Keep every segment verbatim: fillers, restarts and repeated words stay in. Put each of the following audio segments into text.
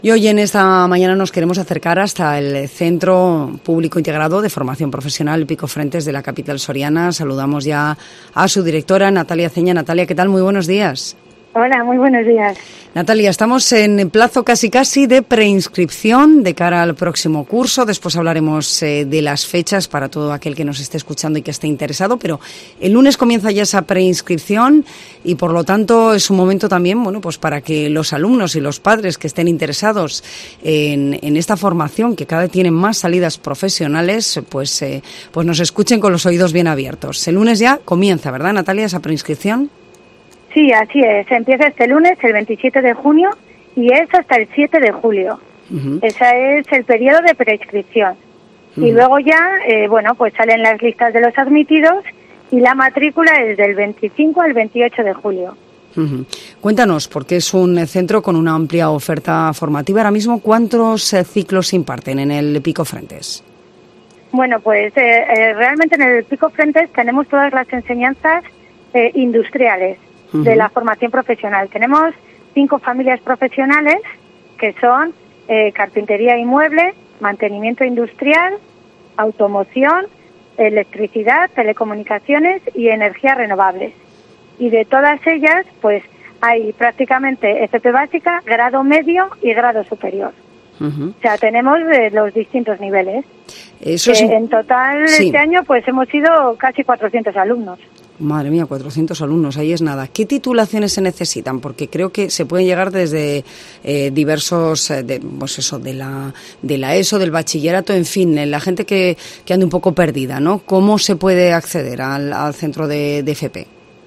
Y hoy en esta mañana nos queremos acercar hasta el Centro Público Integrado de Formación Profesional Picofrentes de la capital soriana. Saludamos ya a su directora, Natalia Ceña. Natalia, ¿qué tal? Muy buenos días. Hola, muy buenos días. Natalia, estamos en plazo casi casi de preinscripción de cara al próximo curso. Después hablaremos eh, de las fechas para todo aquel que nos esté escuchando y que esté interesado, pero el lunes comienza ya esa preinscripción y por lo tanto es un momento también, bueno, pues para que los alumnos y los padres que estén interesados en, en esta formación, que cada vez tienen más salidas profesionales, pues, eh, pues nos escuchen con los oídos bien abiertos. El lunes ya comienza, ¿verdad, Natalia, esa preinscripción? Sí, así es. Empieza este lunes, el veintisiete de junio, y es hasta el siete de julio. Uh-huh. Ese es el periodo de preinscripción. Uh-huh. Y luego ya, eh, bueno, pues salen las listas de los admitidos y la matrícula es del veinticinco al veintiocho de julio. Uh-huh. Cuéntanos, porque es un centro con una amplia oferta formativa. Ahora mismo, ¿cuántos eh, ciclos se imparten en el Picofrentes? Bueno, pues eh, eh, realmente en el Picofrentes tenemos todas las enseñanzas eh, industriales de la formación profesional. Tenemos cinco familias profesionales que son eh, carpintería y mueble, mantenimiento industrial, automoción, electricidad, telecomunicaciones y energías renovables. Y de todas ellas, pues hay prácticamente F P básica, grado medio y grado superior. Uh-huh. O sea, tenemos eh, los distintos niveles. Eso sí. eh, en total, sí. Este año, pues hemos sido casi cuatrocientos alumnos. Madre mía, cuatrocientos alumnos, ahí es nada. ¿Qué titulaciones se necesitan? Porque creo que se pueden llegar desde eh, diversos, eh, de, pues eso, de la de la ESO, del bachillerato, en fin, la gente que, que ande un poco perdida, ¿no? ¿Cómo se puede acceder al, al centro de, de F P?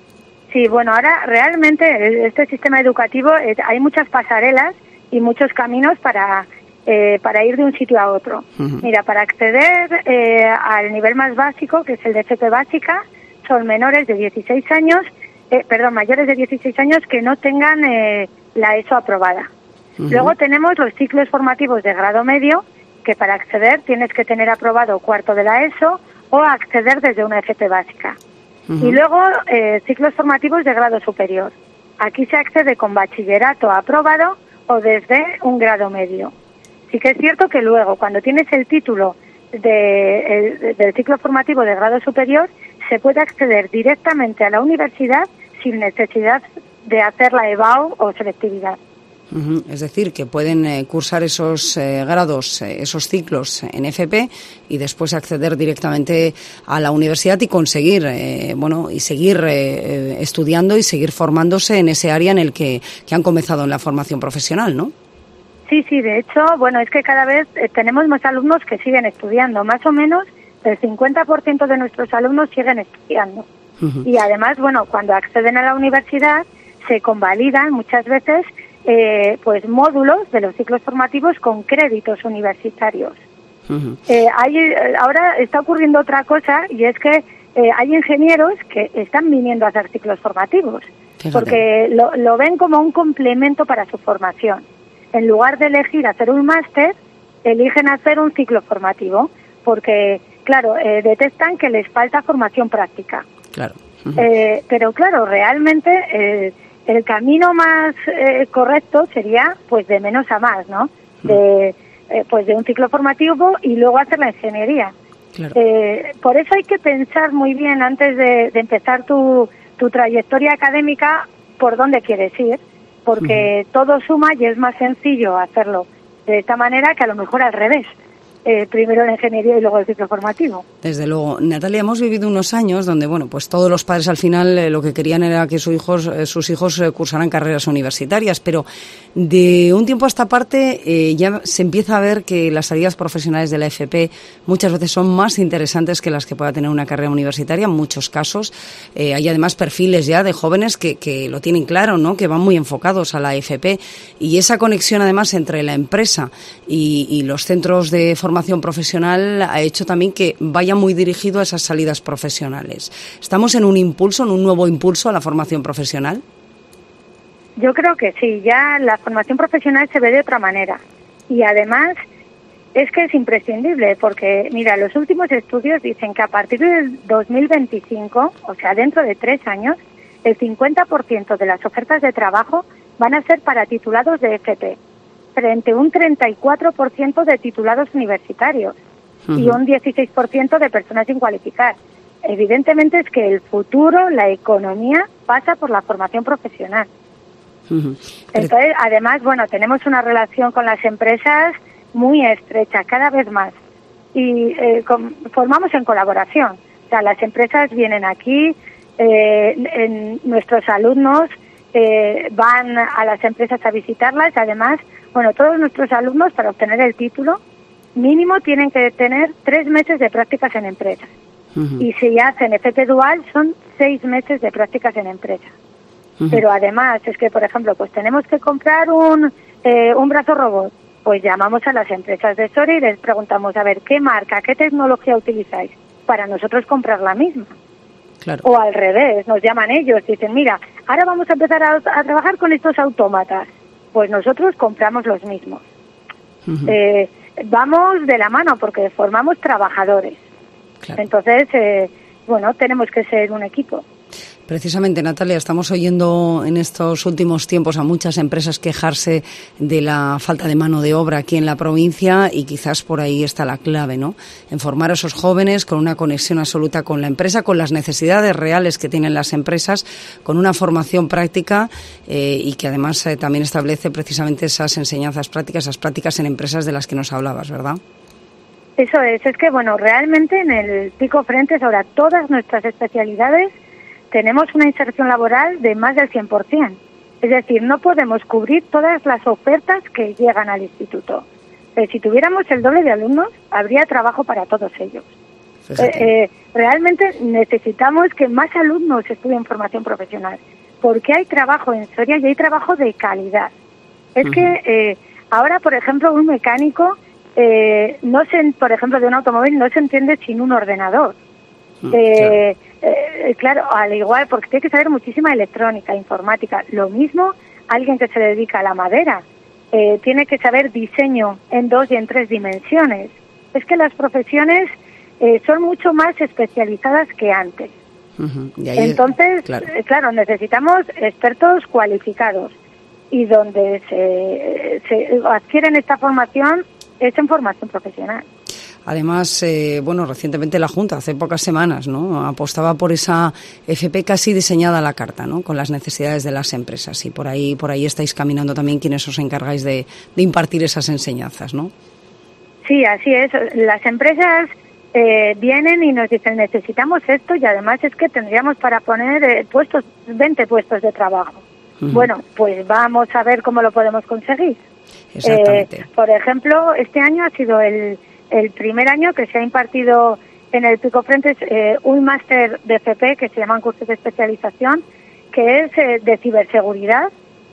Sí, bueno, ahora realmente este sistema educativo, eh, hay muchas pasarelas y muchos caminos para eh, para ir de un sitio a otro. Uh-huh. Mira, para acceder eh, al nivel más básico, que es el de F P básica, son menores de dieciséis años, eh, perdón, mayores de dieciséis años que no tengan eh, la ESO aprobada. Uh-huh. Luego tenemos los ciclos formativos de grado medio, que para acceder tienes que tener aprobado cuarto de la ESO o acceder desde una F P básica. Uh-huh. Y luego eh, ciclos formativos de grado superior. Aquí se accede con bachillerato aprobado o desde un grado medio. Sí que es cierto que luego, cuando tienes el título de, el, del ciclo formativo de grado superior, se puede acceder directamente a la universidad sin necesidad de hacer la EBAU o selectividad. Uh-huh. Es decir, que pueden eh, cursar esos eh, grados, eh, esos ciclos en F P y después acceder directamente a la universidad y conseguir, eh, bueno, y seguir eh, estudiando y seguir formándose en ese área en el que, que han comenzado en la formación profesional, ¿no? Sí, sí, de hecho, bueno, es que cada vez eh, tenemos más alumnos que siguen estudiando, más o menos el cincuenta por ciento de nuestros alumnos siguen estudiando. Uh-huh. Y además, bueno, cuando acceden a la universidad se convalidan muchas veces eh, pues módulos de los ciclos formativos con créditos universitarios. Uh-huh. Eh, hay, ahora está ocurriendo otra cosa y es que eh, hay ingenieros que están viniendo a hacer ciclos formativos. Fíjate. Porque lo, lo ven como un complemento para su formación. En lugar de elegir hacer un máster, eligen hacer un ciclo formativo porque claro, eh, detectan que les falta formación práctica. Claro. Uh-huh. Eh, pero claro, realmente eh, el camino más eh, correcto sería pues de menos a más, ¿no? Uh-huh. De eh, pues de un ciclo formativo y luego hacer la ingeniería. Claro. Eh, por eso hay que pensar muy bien antes de, de empezar tu, tu trayectoria académica por dónde quieres ir, porque uh-huh. todo suma y es más sencillo hacerlo de esta manera que a lo mejor al revés. Eh, primero la ingeniería y luego el ciclo formativo. Desde luego. Natalia, hemos vivido unos años donde, bueno, pues todos los padres al final eh, lo que querían era que sus hijos, eh, sus hijos eh, cursaran carreras universitarias, pero de un tiempo a esta parte eh, ya se empieza a ver que las salidas profesionales de la F P muchas veces son más interesantes que las que pueda tener una carrera universitaria en muchos casos. Eh, hay además perfiles ya de jóvenes que, que lo tienen claro, ¿no? Que van muy enfocados a la F P y esa conexión además entre la empresa y, y los centros de formación formación profesional ha hecho también que vaya muy dirigido a esas salidas profesionales. ¿Estamos en un impulso, en un nuevo impulso a la formación profesional? Yo creo que sí, ya la formación profesional se ve de otra manera. Y además es que es imprescindible porque, mira, los últimos estudios dicen que a partir del dos mil veinticinco, o sea, dentro de tres años, el cincuenta por ciento de las ofertas de trabajo van a ser para titulados de F P. frente a un treinta y cuatro por ciento de titulados universitarios uh-huh. y un dieciséis por ciento de personas sin cualificar. Evidentemente es que el futuro, la economía, pasa por la formación profesional. Uh-huh. Entonces, además, bueno, tenemos una relación con las empresas muy estrecha, cada vez más. Y eh, con, formamos en colaboración. O sea, las empresas vienen aquí, eh, en, nuestros alumnos eh, van a las empresas a visitarlas. Además, bueno, todos nuestros alumnos, para obtener el título, mínimo tienen que tener tres meses de prácticas en empresas. Uh-huh. Y si hacen F P dual son seis meses de prácticas en empresa. Uh-huh. Pero además es que, por ejemplo, pues tenemos que comprar un eh, un brazo robot. Pues llamamos a las empresas de Soria y les preguntamos, a ver, ¿qué marca, qué tecnología utilizáis? Para nosotros comprar la misma. Claro. O al revés, nos llaman ellos, dicen, mira, ahora vamos a empezar a, a trabajar con estos autómatas. Pues nosotros compramos los mismos. Uh-huh. Eh, vamos de la mano porque formamos trabajadores. Claro. Entonces, eh, bueno, tenemos que ser un equipo. Precisamente, Natalia, estamos oyendo en estos últimos tiempos a muchas empresas quejarse de la falta de mano de obra aquí en la provincia y quizás por ahí está la clave, ¿no? En formar a esos jóvenes con una conexión absoluta con la empresa, con las necesidades reales que tienen las empresas, con una formación práctica eh, y que además eh, también establece precisamente esas enseñanzas prácticas, esas prácticas en empresas de las que nos hablabas, ¿verdad? Eso es, es que bueno, realmente en el Pico Frentes ahora todas nuestras especialidades tenemos una inserción laboral de más del cien por ciento. Es decir, no podemos cubrir todas las ofertas que llegan al instituto. Eh, si tuviéramos el doble de alumnos, habría trabajo para todos ellos. Eh, eh, realmente necesitamos que más alumnos estudien formación profesional, porque hay trabajo en Soria y hay trabajo de calidad. Es uh-huh. que eh, ahora, por ejemplo, un mecánico... Eh, no se, por ejemplo, de un automóvil no se entiende sin un ordenador. Mm, eh, claro. Eh, claro, al igual, porque tiene que saber muchísima electrónica, informática. Lo mismo alguien que se dedica a la madera. Eh, tiene que saber diseño en dos y en tres dimensiones. Es que las profesiones eh, son mucho más especializadas que antes. Uh-huh. Y ahí Entonces, es, claro. Eh, claro, necesitamos expertos cualificados. Y donde se, se adquieren esta formación es en formación profesional. Además, eh, bueno, recientemente la Junta, hace pocas semanas, ¿no?, apostaba por esa F P casi diseñada a la carta, ¿no?, con las necesidades de las empresas. Y por ahí, por ahí estáis caminando también quienes os encargáis de, de impartir esas enseñanzas, ¿no? Sí, así es. Las empresas eh, vienen y nos dicen, necesitamos esto, y además es que tendríamos para poner eh, puestos, veinte puestos de trabajo. Uh-huh. Bueno, pues vamos a ver cómo lo podemos conseguir. Exactamente. Eh, por ejemplo, este año ha sido el, el primer año que se ha impartido en el Pico Frentes eh, un máster de F P que se llaman cursos de especialización, que es eh, de ciberseguridad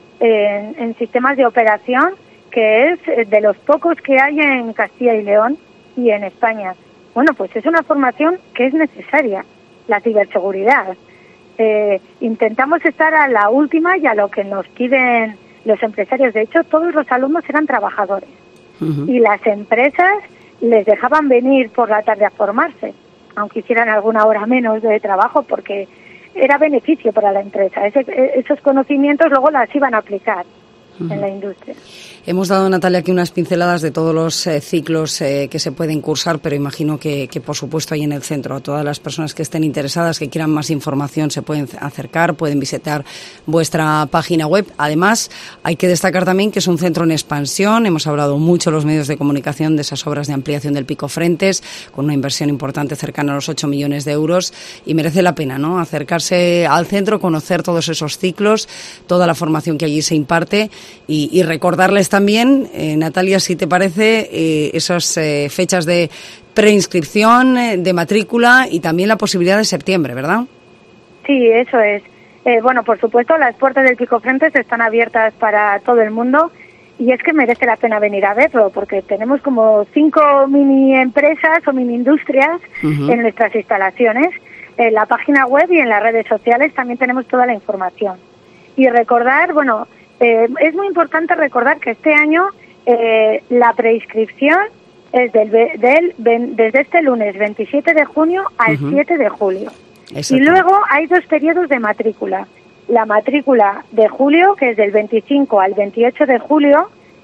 eh, en, en sistemas de operación, que es eh, de los pocos que hay en Castilla y León y en España. Bueno, pues es una formación que es necesaria, la ciberseguridad. Eh, intentamos estar a la última y a lo que nos piden los empresarios. De hecho, todos los alumnos eran trabajadores. Uh-huh. Y las empresas les dejaban venir por la tarde a formarse, aunque hicieran alguna hora menos de trabajo, porque era beneficio para la empresa. Ese, esos conocimientos luego las iban a aplicar uh-huh. en la industria. Hemos dado, Natalia, aquí unas pinceladas de todos los eh, ciclos eh, que se pueden cursar, pero imagino que, que, por supuesto, ahí en el centro, a todas las personas que estén interesadas, que quieran más información, se pueden acercar, pueden visitar vuestra página web. Además, hay que destacar también que es un centro en expansión. Hemos hablado mucho los medios de comunicación de esas obras de ampliación del Pico Frentes, con una inversión importante cercana a los ocho millones de euros, y merece la pena, ¿no?, acercarse al centro, conocer todos esos ciclos, toda la formación que allí se imparte, y, y recordarles también, eh, Natalia, si te parece, eh, esas eh, fechas de preinscripción, eh, de matrícula y también la posibilidad de septiembre, ¿verdad? Sí, eso es. Eh, bueno, por supuesto, las puertas del Pico Frentes están abiertas para todo el mundo y es que merece la pena venir a verlo porque tenemos como cinco mini empresas o mini industrias uh-huh. en nuestras instalaciones. En la página web y en las redes sociales también tenemos toda la información. Y recordar, bueno... Eh, es muy importante recordar que este año eh, la preinscripción es del, del, desde este lunes veintisiete de junio al uh-huh. siete de julio. Exacto. Y luego hay dos periodos de matrícula. La matrícula de julio, que es del veinticinco al veintiocho de julio,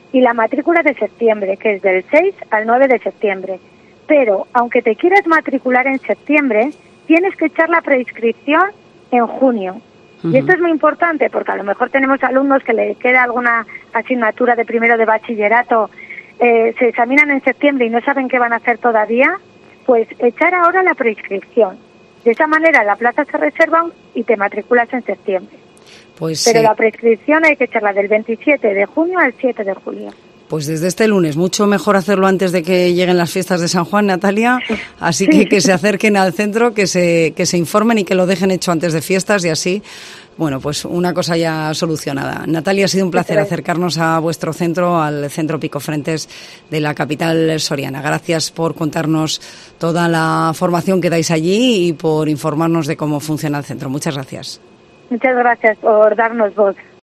y la matrícula de septiembre, que es del seis al nueve de septiembre. Pero, aunque te quieras matricular en septiembre, tienes que echar la preinscripción en junio. Uh-huh. Y esto es muy importante porque a lo mejor tenemos alumnos que le queda alguna asignatura de primero de bachillerato, eh, se examinan en septiembre y no saben qué van a hacer todavía, pues echar ahora la preinscripción. De esa manera la plaza se reserva y te matriculas en septiembre. Pues, Pero eh... la prescripción hay que echarla del veintisiete de junio al siete de julio. Pues desde este lunes, mucho mejor hacerlo antes de que lleguen las fiestas de San Juan, Natalia, así que que se acerquen al centro, que se que se informen y que lo dejen hecho antes de fiestas y así, bueno, pues una cosa ya solucionada. Natalia, ha sido un placer acercarnos a vuestro centro, al Centro Picofrentes de la capital soriana. Gracias por contarnos toda la formación que dais allí y por informarnos de cómo funciona el centro. Muchas gracias. Muchas gracias por darnos voz.